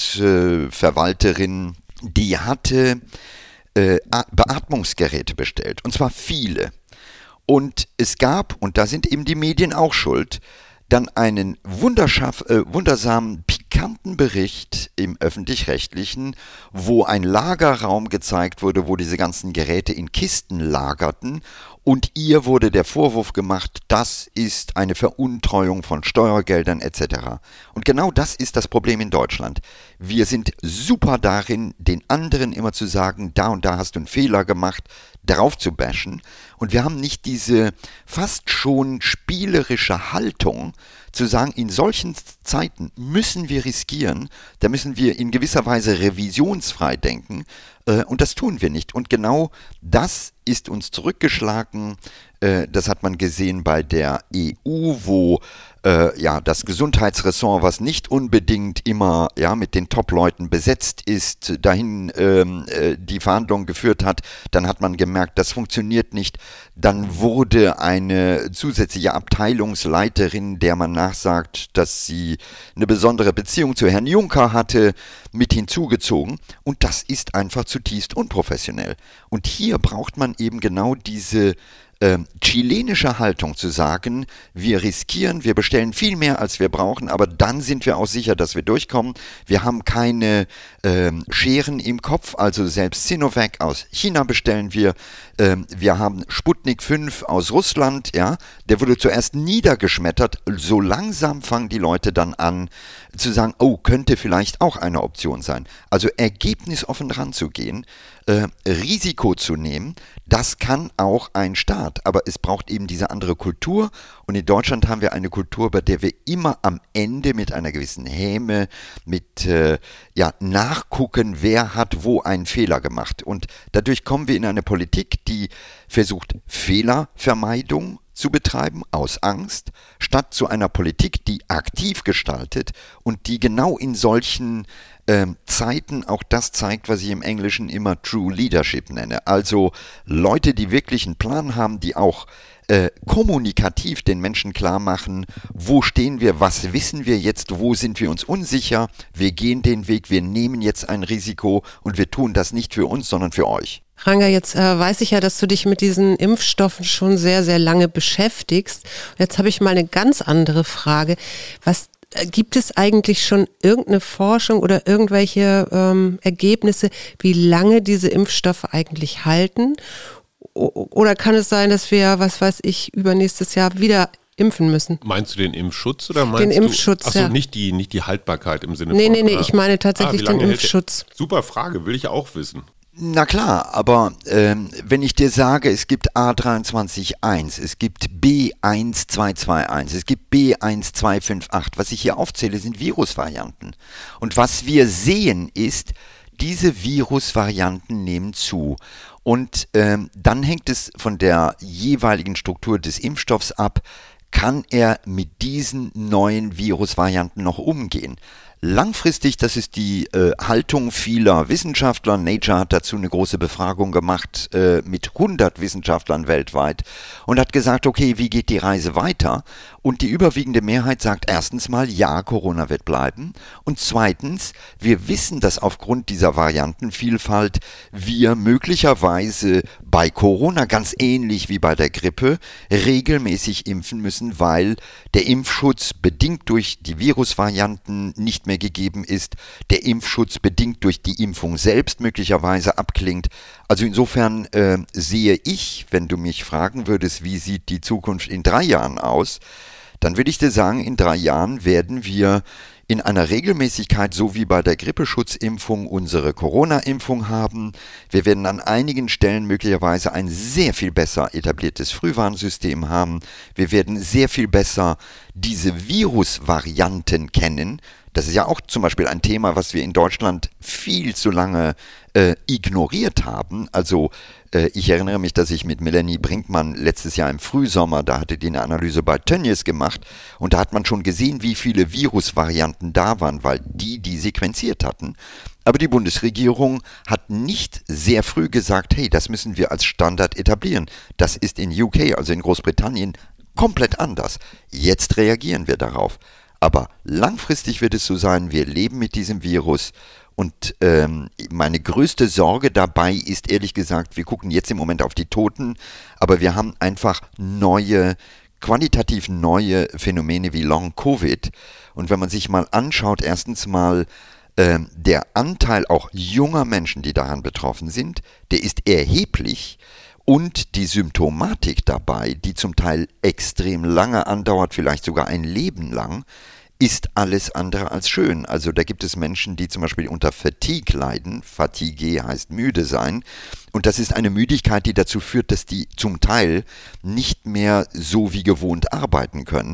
Stadtverwalterin, äh, die hatte äh, Beatmungsgeräte bestellt, und zwar viele. Und es gab, und da sind eben die Medien auch schuld, dann einen wunderschaff, äh, wundersamen, pikanten Bericht im Öffentlich-Rechtlichen, wo ein Lagerraum gezeigt wurde, wo diese ganzen Geräte in Kisten lagerten. Und ihr wurde der Vorwurf gemacht, das ist eine Veruntreuung von Steuergeldern et cetera. Und genau das ist das Problem in Deutschland. Wir sind super darin, den anderen immer zu sagen, da und da hast du einen Fehler gemacht, darauf zu bashen. Und wir haben nicht diese fast schon spielerische Haltung, zu sagen, in solchen Zeiten müssen wir riskieren, da müssen wir in gewisser Weise revisionsfrei denken, äh, und das tun wir nicht. Und genau das ist uns zurückgeschlagen, äh, das hat man gesehen bei der E U, wo äh, ja, das Gesundheitsressort, was nicht unbedingt immer ja, mit den Top-Leuten besetzt ist, dahin ähm, äh, die Verhandlungen geführt hat, dann hat man gemerkt, das funktioniert nicht. Dann wurde eine zusätzliche Abteilungsleiterin, der man nachsagt, dass sie eine besondere Beziehung zu Herrn Juncker hatte, mit hinzugezogen. Und das ist einfach zutiefst unprofessionell. Und hier braucht man eben genau diese äh, chilenische Haltung zu sagen, wir riskieren, wir bestellen viel mehr, als wir brauchen, aber dann sind wir auch sicher, dass wir durchkommen. Wir haben keine äh, Scheren im Kopf, also selbst Sinovac aus China bestellen wir. Äh, wir haben Sputnik fünf aus Russland, ja, der wurde zuerst niedergeschmettert. So langsam fangen die Leute dann an zu sagen, oh, könnte vielleicht auch eine Option sein. Also ergebnisoffen ranzugehen, äh, Risiko zu nehmen, das kann auch ein Staat, aber es braucht eben diese andere Kultur, und in Deutschland haben wir eine Kultur, bei der wir immer am Ende mit einer gewissen Häme, mit äh, ja, nachgucken, wer hat wo einen Fehler gemacht, und dadurch kommen wir in eine Politik, die versucht, Fehlervermeidung zu betreiben aus Angst, statt zu einer Politik, die aktiv gestaltet und die genau in solchen ähm, Zeiten auch das zeigt, was ich im Englischen immer True Leadership nenne. Also Leute, die wirklich einen Plan haben, die auch äh, kommunikativ den Menschen klar machen, wo stehen wir, was wissen wir jetzt, wo sind wir uns unsicher, wir gehen den Weg, wir nehmen jetzt ein Risiko, und wir tun das nicht für uns, sondern für euch. Ranga, jetzt äh, weiß ich ja, dass du dich mit diesen Impfstoffen schon sehr, sehr lange beschäftigst. Jetzt habe ich mal eine ganz andere Frage. Was äh, gibt es eigentlich schon irgendeine Forschung oder irgendwelche ähm, Ergebnisse, wie lange diese Impfstoffe eigentlich halten? O- oder kann es sein, dass wir, was weiß ich, übernächstes Jahr wieder impfen müssen? Meinst du den Impfschutz oder meinst den du? Impfschutz, Achso, ja. nicht die, nicht die Haltbarkeit im Sinne nee, von... Nee, nee, nee, äh, ich meine tatsächlich ah, den Impfschutz. Der, super Frage, will ich auch wissen. Na klar, aber ähm, wenn ich dir sage, es gibt A dreiundzwanzig Punkt eins, es gibt B eins zwei zwei eins, es gibt B eins zwei fünf acht, was ich hier aufzähle, sind Virusvarianten. Und was wir sehen ist, diese Virusvarianten nehmen zu. Und ähm, dann hängt es von der jeweiligen Struktur des Impfstoffs ab, kann er mit diesen neuen Virusvarianten noch umgehen. Langfristig, das ist die äh, Haltung vieler Wissenschaftler. Nature hat dazu eine große Befragung gemacht äh, mit hundert Wissenschaftlern weltweit und hat gesagt, okay, wie geht die Reise weiter? Und die überwiegende Mehrheit sagt erstens mal, ja, Corona wird bleiben. Und zweitens, wir wissen, dass aufgrund dieser Variantenvielfalt wir möglicherweise bei Corona, ganz ähnlich wie bei der Grippe, regelmäßig impfen müssen, weil der Impfschutz bedingt durch die Virusvarianten nicht mehr gegeben ist, der Impfschutz bedingt durch die Impfung selbst möglicherweise abklingt. Also insofern äh, sehe ich, wenn du mich fragen würdest, wie sieht die Zukunft in drei Jahren aus, dann würde ich dir sagen, in drei Jahren werden wir in einer Regelmäßigkeit, so wie bei der Grippeschutzimpfung, unsere Corona-Impfung haben. Wir werden an einigen Stellen möglicherweise ein sehr viel besser etabliertes Frühwarnsystem haben. Wir werden sehr viel besser diese Virusvarianten kennen. Das ist ja auch zum Beispiel ein Thema, was wir in Deutschland viel zu lange äh, ignoriert haben. Also äh, ich erinnere mich, dass ich mit Melanie Brinkmann letztes Jahr im Frühsommer, da hatte die eine Analyse bei Tönnies gemacht und da hat man schon gesehen, wie viele Virusvarianten da waren, weil die die sequenziert hatten. Aber die Bundesregierung hat nicht sehr früh gesagt, hey, das müssen wir als Standard etablieren. Das ist in U K, also in Großbritannien, komplett anders. Jetzt reagieren wir darauf. Aber langfristig wird es so sein, wir leben mit diesem Virus und ähm, meine größte Sorge dabei ist ehrlich gesagt, wir gucken jetzt im Moment auf die Toten, aber wir haben einfach neue, qualitativ neue Phänomene wie Long-Covid. Und wenn man sich mal anschaut, erstens mal ähm, der Anteil auch junger Menschen, die daran betroffen sind, der ist erheblich. Und die Symptomatik dabei, die zum Teil extrem lange andauert, vielleicht sogar ein Leben lang, ist alles andere als schön. Also da gibt es Menschen, die zum Beispiel unter Fatigue leiden. Fatigue heißt müde sein. Und das ist eine Müdigkeit, die dazu führt, dass die zum Teil nicht mehr so wie gewohnt arbeiten können.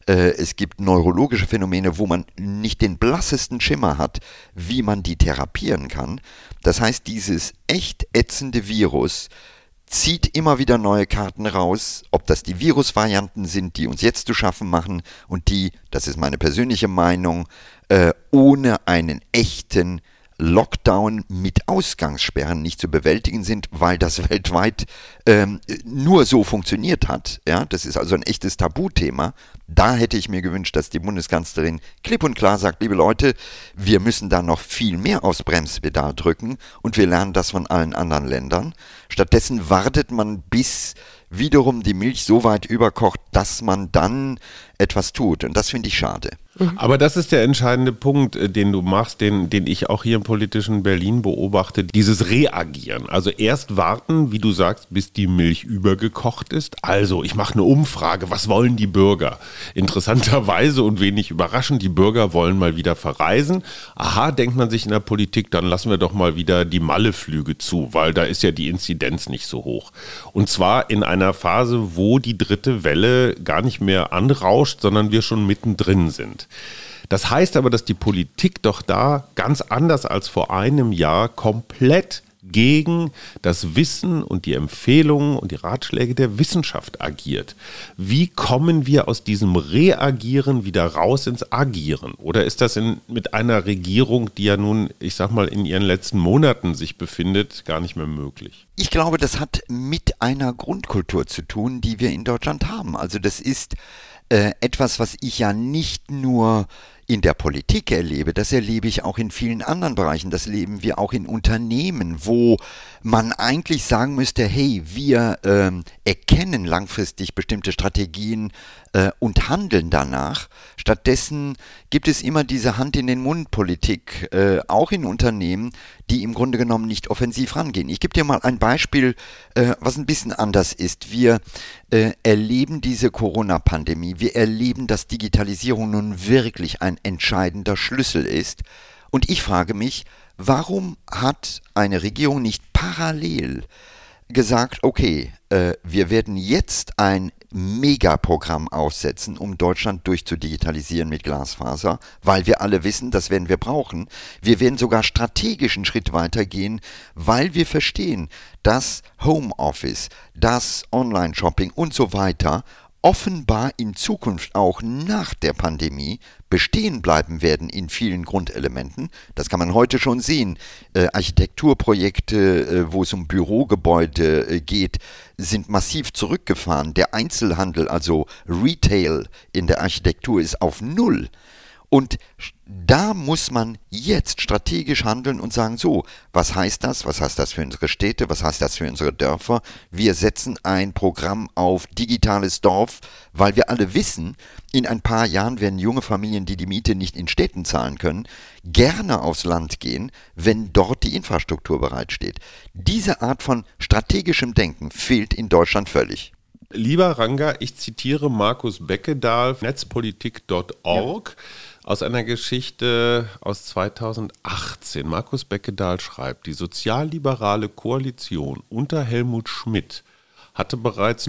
Es gibt neurologische Phänomene, wo man nicht den blassesten Schimmer hat, wie man die therapieren kann. Das heißt, dieses echt ätzende Virus zieht immer wieder neue Karten raus, ob das die Virusvarianten sind, die uns jetzt zu schaffen machen und die, das ist meine persönliche Meinung, äh, ohne einen echten Lockdown mit Ausgangssperren nicht zu bewältigen sind, weil das weltweit ähm, nur so funktioniert hat. Ja, das ist also ein echtes Tabuthema. Da hätte ich mir gewünscht, dass die Bundeskanzlerin klipp und klar sagt, liebe Leute, wir müssen da noch viel mehr aufs Bremspedal drücken und wir lernen das von allen anderen Ländern. Stattdessen wartet man, bis wiederum die Milch so weit überkocht, dass man dann etwas tut. Und das finde ich schade. Aber das ist der entscheidende Punkt, den du machst, den, den ich auch hier im politischen Berlin beobachte, dieses Reagieren. Also erst warten, wie du sagst, bis die Milch übergekocht ist. Also ich mache eine Umfrage, was wollen die Bürger? Interessanterweise und wenig überraschend, die Bürger wollen mal wieder verreisen. Aha, denkt man sich in der Politik, dann lassen wir doch mal wieder die Malle-Flüge zu, weil da ist ja die Inzidenz nicht so hoch. Und zwar in einer Phase, wo die dritte Welle gar nicht mehr anrauscht, sondern wir schon mittendrin sind. Das heißt aber, dass die Politik doch da ganz anders als vor einem Jahr komplett gegen das Wissen und die Empfehlungen und die Ratschläge der Wissenschaft agiert. Wie kommen wir aus diesem Reagieren wieder raus ins Agieren? Oder ist das in, mit einer Regierung, die ja nun, ich sag mal, in ihren letzten Monaten sich befindet, gar nicht mehr möglich? Ich glaube, das hat mit einer Grundkultur zu tun, die wir in Deutschland haben. Also das ist äh, etwas, was ich ja nicht nur in der Politik erlebe, das erlebe ich auch in vielen anderen Bereichen, das erleben wir auch in Unternehmen, wo man eigentlich sagen müsste, hey, wir ähm, erkennen langfristig bestimmte Strategien äh, und handeln danach. Stattdessen gibt es immer diese Hand-in-den-Mund-Politik, äh, auch in Unternehmen, die im Grunde genommen nicht offensiv rangehen. Ich gebe dir mal ein Beispiel, äh, was ein bisschen anders ist. Wir äh, erleben diese Corona-Pandemie, wir erleben, dass Digitalisierung nun wirklich ein entscheidender Schlüssel ist. Und ich frage mich, warum hat eine Regierung nicht parallel gesagt, okay, äh, wir werden jetzt ein Megaprogramm aufsetzen, um Deutschland durchzudigitalisieren mit Glasfaser, weil wir alle wissen, das werden wir brauchen. Wir werden sogar strategisch einen Schritt weitergehen, weil wir verstehen, dass Homeoffice, dass Online-Shopping und so weiter offenbar in Zukunft auch nach der Pandemie bestehen bleiben werden in vielen Grundelementen. Das kann man heute schon sehen. Äh, Architekturprojekte, äh, wo es um Bürogebäude äh, geht, sind massiv zurückgefahren. Der Einzelhandel, also Retail in der Architektur, ist auf Null. Und da muss man jetzt strategisch handeln und sagen, so, was heißt das? Was heißt das für unsere Städte? Was heißt das für unsere Dörfer? Wir setzen ein Programm auf digitales Dorf, weil wir alle wissen, in ein paar Jahren werden junge Familien, die die Miete nicht in Städten zahlen können, gerne aufs Land gehen, wenn dort die Infrastruktur bereitsteht. Diese Art von strategischem Denken fehlt in Deutschland völlig. Lieber Ranga, ich zitiere Markus Beckedahl, netzpolitik punkt org. Ja. Aus einer Geschichte aus zweitausendachtzehn. Markus Beckedahl schreibt, die sozialliberale Koalition unter Helmut Schmidt hatte bereits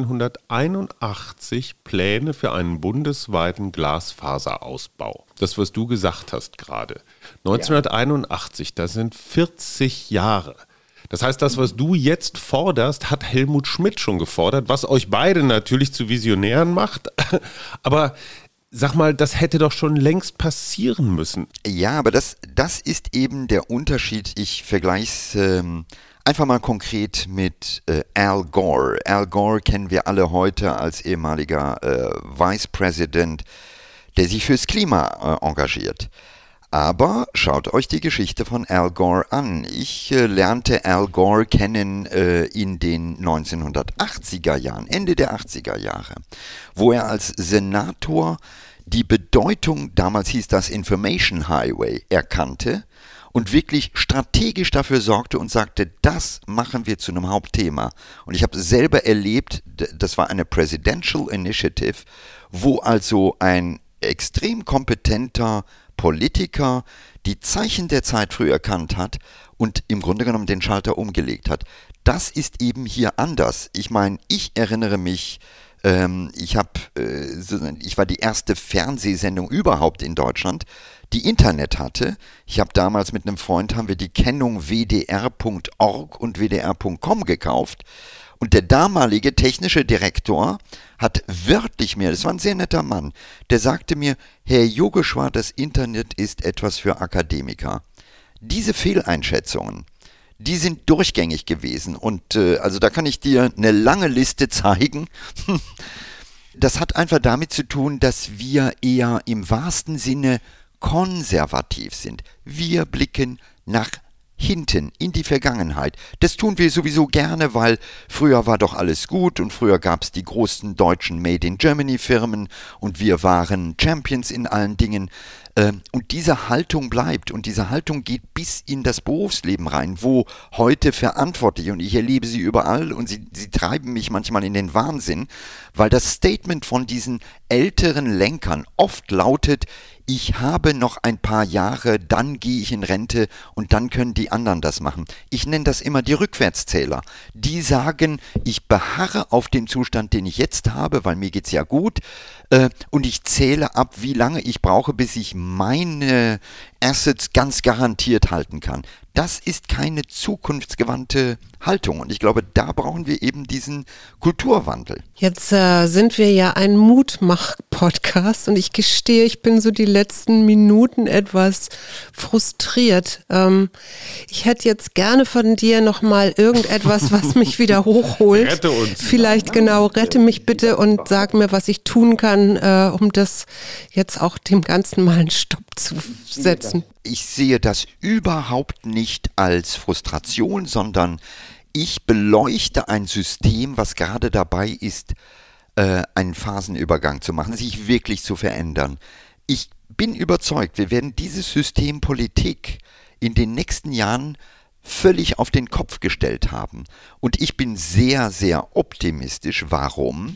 neunzehnhunderteinundachtzig Pläne für einen bundesweiten Glasfaserausbau. Das, was du gesagt hast gerade. neunzehnhunderteinundachtzig, das sind vierzig Jahre. Das heißt, das, was du jetzt forderst, hat Helmut Schmidt schon gefordert, was euch beide natürlich zu Visionären macht. Aber sag mal, das hätte doch schon längst passieren müssen. Ja, aber das, das ist eben der Unterschied. Ich vergleiche es ähm, einfach mal konkret mit äh, Al Gore. Al Gore kennen wir alle heute als ehemaliger äh, Vice President, der sich fürs Klima äh, engagiert. Aber schaut euch die Geschichte von Al Gore an. Ich äh, lernte Al Gore kennen äh, in den neunzehnhundertachtziger Jahren, Ende der achtziger Jahre, wo er als Senator die Bedeutung, damals hieß das Information Highway, erkannte und wirklich strategisch dafür sorgte und sagte, das machen wir zu einem Hauptthema. Und ich habe selber erlebt, das war eine Presidential Initiative, wo also ein extrem kompetenter Politiker die Zeichen der Zeit früh erkannt hat und im Grunde genommen den Schalter umgelegt hat. Das ist eben hier anders. Ich meine, ich erinnere mich, ähm, ich, hab, äh, ich war die erste Fernsehsendung überhaupt in Deutschland, die Internet hatte. Ich habe damals mit einem Freund, haben wir die Kennung w d r punkt org und w d r punkt com gekauft. Und der damalige technische Direktor hat wörtlich mir, das war ein sehr netter Mann, der sagte mir, Herr Yogeshwar, das Internet ist etwas für Akademiker. Diese Fehleinschätzungen, die sind durchgängig gewesen. Und äh, also da kann ich dir eine lange Liste zeigen. Das hat einfach damit zu tun, dass wir eher im wahrsten Sinne konservativ sind. Wir blicken nach hinten in die Vergangenheit. Das tun wir sowieso gerne, weil früher war doch alles gut und früher gab es die großen deutschen Made-in-Germany-Firmen und wir waren Champions in allen Dingen. Und diese Haltung bleibt und diese Haltung geht bis in das Berufsleben rein, wo heute verantwortlich, und ich erlebe sie überall und sie, sie treiben mich manchmal in den Wahnsinn, weil das Statement von diesen älteren Lenkern oft lautet, ich habe noch ein paar Jahre, dann gehe ich in Rente und dann können die anderen das machen. Ich nenne das immer die Rückwärtszähler. Die sagen, ich beharre auf dem Zustand, den ich jetzt habe, weil mir geht's ja gut, äh, und ich zähle ab, wie lange ich brauche, bis ich meine Assets ganz garantiert halten kann. Das ist keine zukunftsgewandte Haltung und ich glaube, da brauchen wir eben diesen Kulturwandel. Jetzt äh, sind wir ja ein Mutmach-Podcast und ich gestehe, ich bin so die letzten Minuten etwas frustriert. Ähm, ich hätte jetzt gerne von dir nochmal irgendetwas, was mich wieder hochholt. Rette uns. Vielleicht genau, rette mich bitte und sag mir, was ich tun kann, äh, um das jetzt auch dem Ganzen mal einen Stopp zu setzen. Ich sehe das überhaupt nicht als Frustration, sondern ich beleuchte ein System, was gerade dabei ist, äh, einen Phasenübergang zu machen, sich wirklich zu verändern. Ich bin überzeugt, wir werden dieses System Politik in den nächsten Jahren völlig auf den Kopf gestellt haben. Und ich bin sehr, sehr optimistisch. Warum?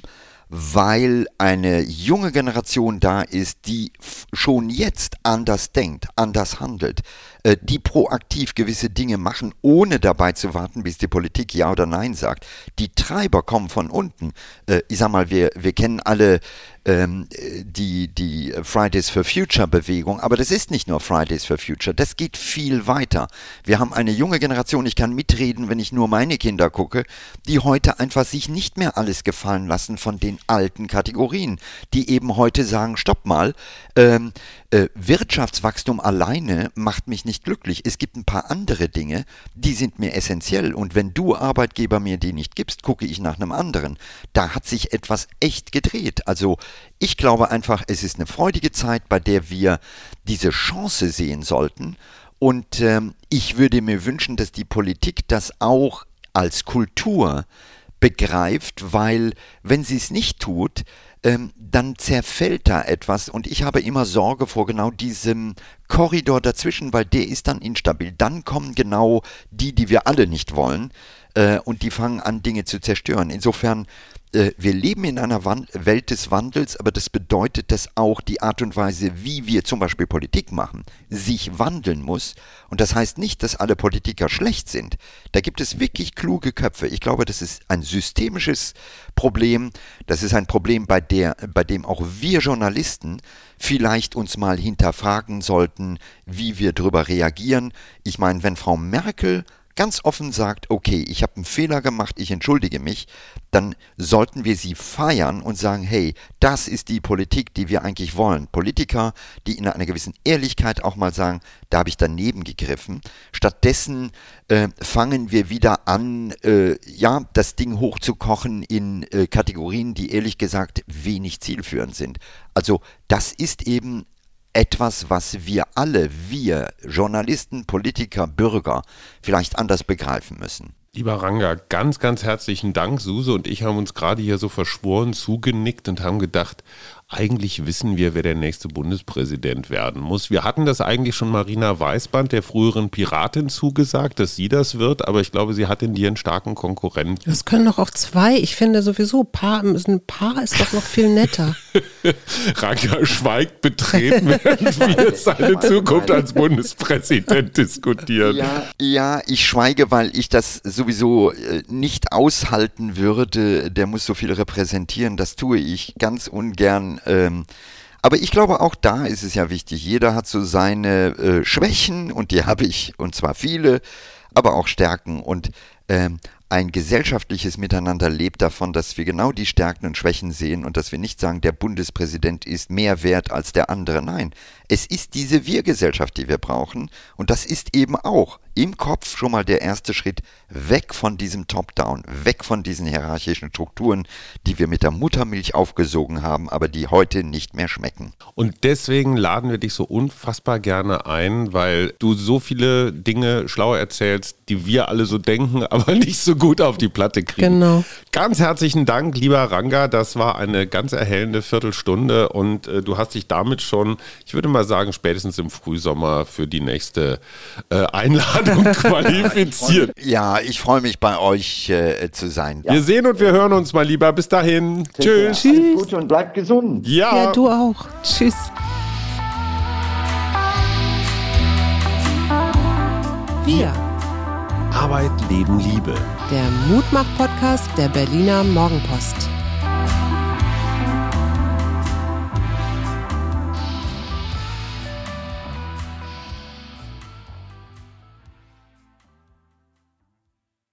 weil eine junge Generation da ist, die f- schon jetzt anders denkt, anders handelt, äh, die proaktiv gewisse Dinge machen, ohne dabei zu warten, bis die Politik Ja oder Nein sagt. Die Treiber kommen von unten. Äh, ich sag mal, wir, wir kennen alle ähm, die, die Fridays for Future Bewegung, aber das ist nicht nur Fridays for Future, das geht viel weiter. Wir haben eine junge Generation, ich kann mitreden, wenn ich nur meine Kinder gucke, die heute einfach sich nicht mehr alles gefallen lassen von den alten Kategorien, die eben heute sagen, stopp mal, ähm, äh, Wirtschaftswachstum alleine macht mich nicht glücklich. Es gibt ein paar andere Dinge, die sind mir essentiell und wenn du Arbeitgeber mir die nicht gibst, gucke ich nach einem anderen. Da hat sich etwas echt gedreht. Also ich glaube einfach, es ist eine freudige Zeit, bei der wir diese Chance sehen sollten und ähm, ich würde mir wünschen, dass die Politik das auch als Kultur begreift, weil wenn sie es nicht tut, ähm, dann zerfällt da etwas und ich habe immer Sorge vor genau diesem Korridor dazwischen, weil der ist dann instabil. Dann kommen genau die, die wir alle nicht wollen äh, und die fangen an, Dinge zu zerstören. Insofern, äh, wir leben in einer Wand- Welt des Wandels, aber das bedeutet, dass auch die Art und Weise, wie wir zum Beispiel Politik machen, sich wandeln muss. Und das heißt nicht, dass alle Politiker schlecht sind. Da gibt es wirklich kluge Köpfe. Ich glaube, das ist ein systemisches Problem. Das ist ein Problem, bei der, bei dem auch wir Journalisten vielleicht uns mal hinterfragen sollten, wie wir drüber reagieren. Ich meine, wenn Frau Merkel ganz offen sagt, okay, ich habe einen Fehler gemacht, ich entschuldige mich, dann sollten wir sie feiern und sagen, hey, das ist die Politik, die wir eigentlich wollen. Politiker, die in einer gewissen Ehrlichkeit auch mal sagen, da habe ich daneben gegriffen. Stattdessen äh, fangen wir wieder an, äh, ja, das Ding hochzukochen in äh, Kategorien, die ehrlich gesagt wenig zielführend sind. Also das ist eben etwas, was wir alle, wir Journalisten, Politiker, Bürger vielleicht anders begreifen müssen. Lieber Ranga, ganz, ganz herzlichen Dank. Suse und ich haben uns gerade hier so verschworen zugenickt und haben gedacht, eigentlich wissen wir, wer der nächste Bundespräsident werden muss. Wir hatten das eigentlich schon Marina Weißband, der früheren Piratin, zugesagt, dass sie das wird, aber ich glaube, sie hat in dir einen starken Konkurrenten. Das können doch auch zwei. Ich finde sowieso, Paar, ein Paar ist doch noch viel netter. Ranga schweigt betreten, während wir seine Zukunft als Bundespräsident diskutieren. Ja, ja, ich schweige, weil ich das sowieso äh, nicht aushalten würde. Der muss so viel repräsentieren, das tue ich ganz ungern. Ähm, aber ich glaube, auch da ist es ja wichtig. Jeder hat so seine äh, Schwächen und die habe ich, und zwar viele, aber auch Stärken. Und ähm, ein gesellschaftliches Miteinander lebt davon, dass wir genau die Stärken und Schwächen sehen und dass wir nicht sagen, der Bundespräsident ist mehr wert als der andere. Nein, es ist diese Wir-Gesellschaft, die wir brauchen und das ist eben auch im Kopf schon mal der erste Schritt weg von diesem Top-Down, weg von diesen hierarchischen Strukturen, die wir mit der Muttermilch aufgesogen haben, aber die heute nicht mehr schmecken. Und deswegen laden wir dich so unfassbar gerne ein, weil du so viele Dinge schlau erzählst, die wir alle so denken, aber nicht so gut auf die Platte kriegen. Genau. Ganz herzlichen Dank, lieber Ranga. Das war eine ganz erhellende Viertelstunde und äh, du hast dich damit schon, ich würde mal sagen, spätestens im Frühsommer für die nächste äh, Einladung qualifiziert. Ja, ich freue mich, bei euch äh, zu sein. Wir sehen und wir hören uns mal lieber. Bis dahin. Tschüss. Alles Gute und bleibt gesund. Ja. Ja, du auch. Tschüss. Wir. Arbeit, Leben, Liebe. Der Mutmach-Podcast der Berliner Morgenpost.